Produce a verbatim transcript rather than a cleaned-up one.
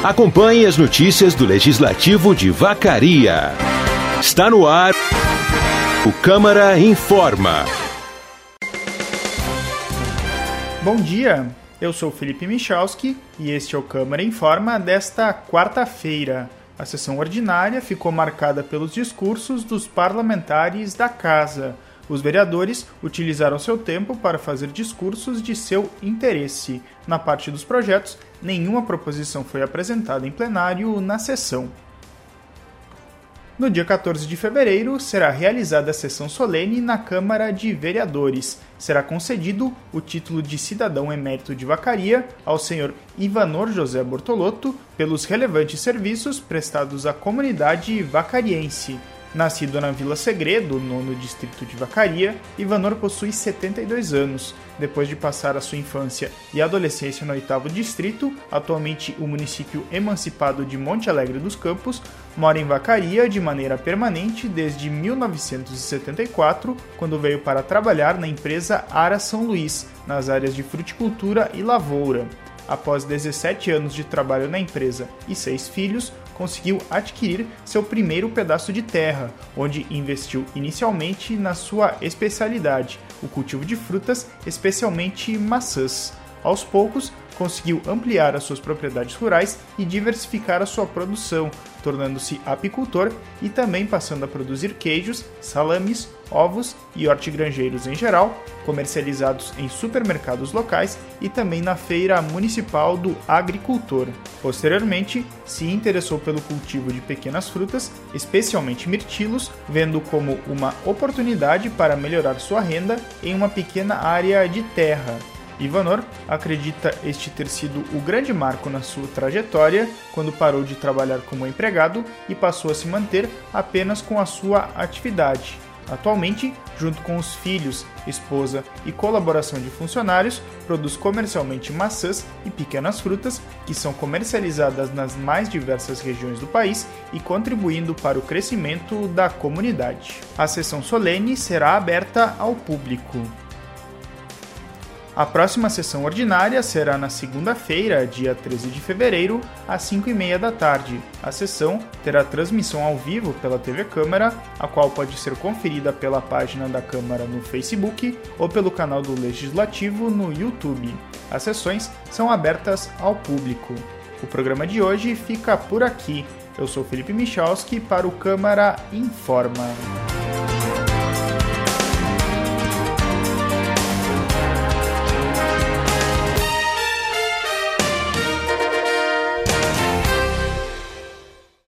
Acompanhe as notícias do Legislativo de Vacaria. Está no ar o Câmara Informa. Bom dia, eu sou Felipe Michalski e este é o Câmara Informa desta quarta-feira. A sessão ordinária ficou marcada pelos discursos dos parlamentares da Casa. Os vereadores utilizaram seu tempo para fazer discursos de seu interesse. Na parte dos projetos, nenhuma proposição foi apresentada em plenário na sessão. No dia quatorze de fevereiro, será realizada a sessão solene na Câmara de Vereadores. Será concedido o título de cidadão emérito de Vacaria ao senhor Ivanor José Bortolotto pelos relevantes serviços prestados à comunidade vacariense. Nascido na Vila Segredo, nono distrito de Vacaria, Ivanor possui setenta e dois anos. Depois de passar a sua infância e adolescência no oitavo distrito, atualmente o município emancipado de Monte Alegre dos Campos, mora em Vacaria de maneira permanente desde mil novecentos e setenta e quatro, quando veio para trabalhar na empresa Ara São Luís, nas áreas de fruticultura e lavoura. Após dezessete anos de trabalho na empresa e seis filhos, conseguiu adquirir seu primeiro pedaço de terra, onde investiu inicialmente na sua especialidade, o cultivo de frutas, especialmente maçãs. Aos poucos, conseguiu ampliar as suas propriedades rurais e diversificar a sua produção, tornando-se apicultor e também passando a produzir queijos, salames, ovos e hortigranjeiros em geral, comercializados em supermercados locais e também na Feira Municipal do Agricultor. Posteriormente, se interessou pelo cultivo de pequenas frutas, especialmente mirtilos, vendo como uma oportunidade para melhorar sua renda em uma pequena área de terra. Ivanor acredita este ter sido o grande marco na sua trajetória quando parou de trabalhar como empregado e passou a se manter apenas com a sua atividade. Atualmente, junto com os filhos, esposa e colaboração de funcionários, produz comercialmente maçãs e pequenas frutas que são comercializadas nas mais diversas regiões do país e contribuindo para o crescimento da comunidade. A sessão solene será aberta ao público. A próxima sessão ordinária será na segunda-feira, dia treze de fevereiro, às cinco e meia da tarde. A sessão terá transmissão ao vivo pela T V Câmara, a qual pode ser conferida pela página da Câmara no Facebook ou pelo canal do Legislativo no YouTube. As sessões são abertas ao público. O programa de hoje fica por aqui. Eu sou Felipe Michalski para o Câmara Informa.